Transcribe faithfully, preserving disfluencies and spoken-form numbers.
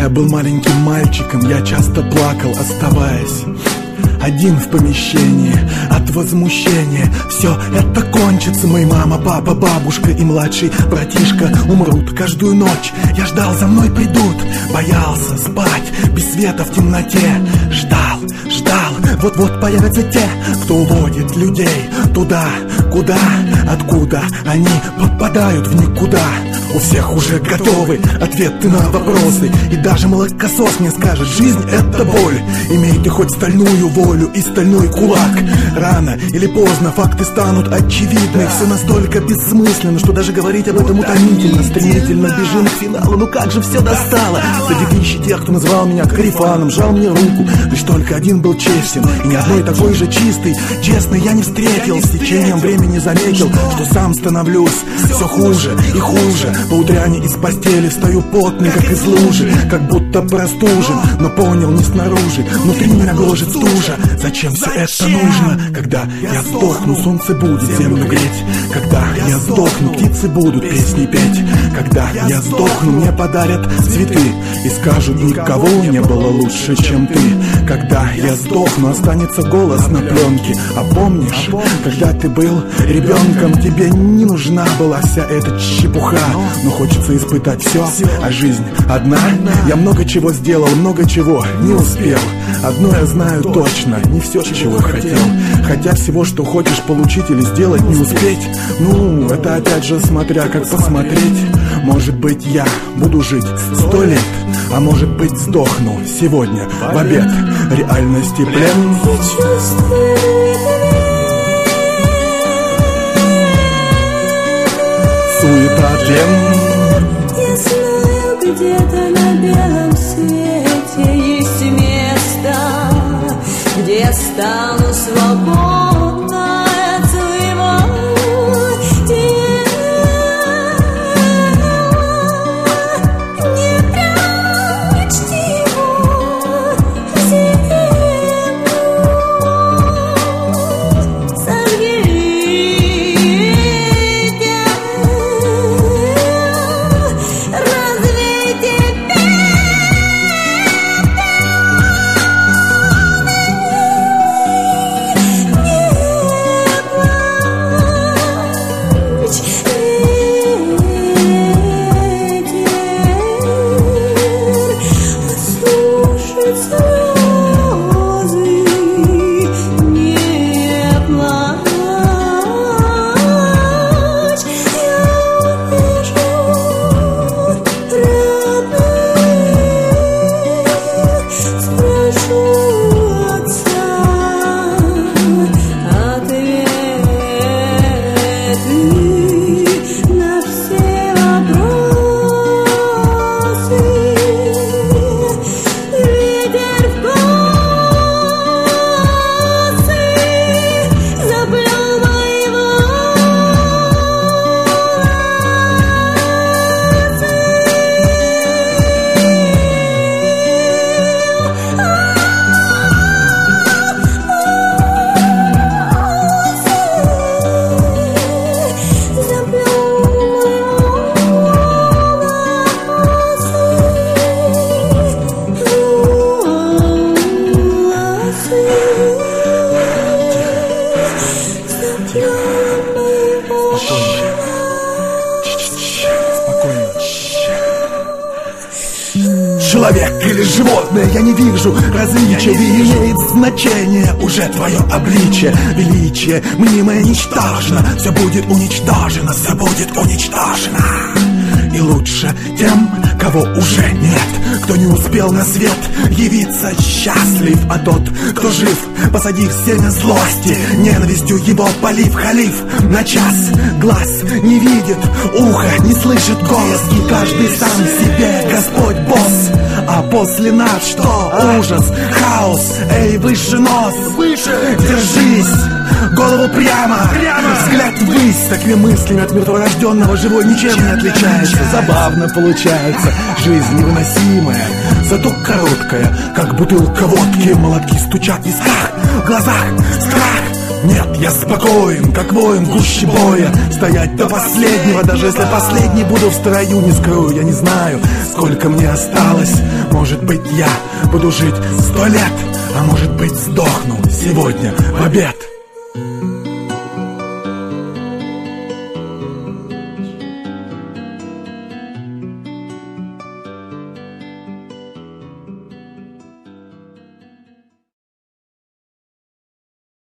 был маленьким мальчиком, я часто плакал, оставаясь один в помещении от возмущения. Все это кончится, мои мама, папа, бабушка и младший братишка умрут. Каждую ночь я ждал, за мной придут. Боялся спать без света в темноте. Ждал, ждал, вот-вот появятся те, кто уводит людей туда, куда, откуда они попадают в никуда. У всех уже готовы ответы на вопросы, и даже молокосос мне скажет: жизнь — это боль. Имей ты хоть стальную волю и стальной кулак, рано или поздно факты станут очевидны. Все настолько бессмысленно, что даже говорить об этом утомительно. Стремительно бежим к финалу, ну как же все достало. Среди тысячи тех, кто назвал меня корефаном, жал мне руку, лишь только один был честен, и ни одной такой же чистой, честной я не встретил. С течением времени заметил, что сам становлюсь все хуже и хуже. По утряне из постели встаю потный, как из лужи, как будто простужен, но понял не снаружи, внутри меня гложет стужа. Зачем все это нужно? Когда я сдохну, солнце будет землю греть. Когда я сдохну, птицы будут песни петь. Когда я сдохну, мне подарят цветы и скажут: никого не было лучше, чем ты. Когда я сдохну, останется голос на пленке. А помнишь, когда ты был ребенком, тебе не нужна была вся эта чепуха. Но хочется испытать все, а жизнь одна. Я много чего сделал, много чего не успел. Одно я знаю точно: не все, чего хотел. Хотя всего, что хочешь получить или сделать, не успеть. Ну, это опять же смотря как посмотреть. Может быть, я буду жить сто лет, а может быть, сдохну сегодня в обед. Реальности плен. Суета, тлен. Я знаю, где-то на белом свете есть место, где я стану свободна от своего тела. Не прячьте его в землю, сожгите. Человек или животное, я не вижу различия. Не имеет значения уже твое обличие. Величие мнимое ничтожно, все будет уничтожено, все будет уничтожено. И лучше тем, кого уже нет, кто не успел на свет явиться счастлив. А тот, кто жив, посадив семя злости, ненавистью его полив, халиф на час. Глаз не видит, ухо не слышит голос, и каждый сам себе Господь босс. А после нас что? Ужас, хаос, эй, выше нос, выше, держись, голову прямо, прямо, взгляд ввысь. Такими мыслями от мертворожденного живой ничем не отличается. Забавно получается, жизнь невыносимая, зато короткая, как бутылка водки. Молотки стучат в висках, в глазах страх. Нет, я спокоен, как воин в гуще боя. Стоять до последнего, даже если последний буду в строю. Не скрою, я не знаю, сколько мне осталось. Может быть, я буду жить сто лет, а может быть, сдохну сегодня в обед.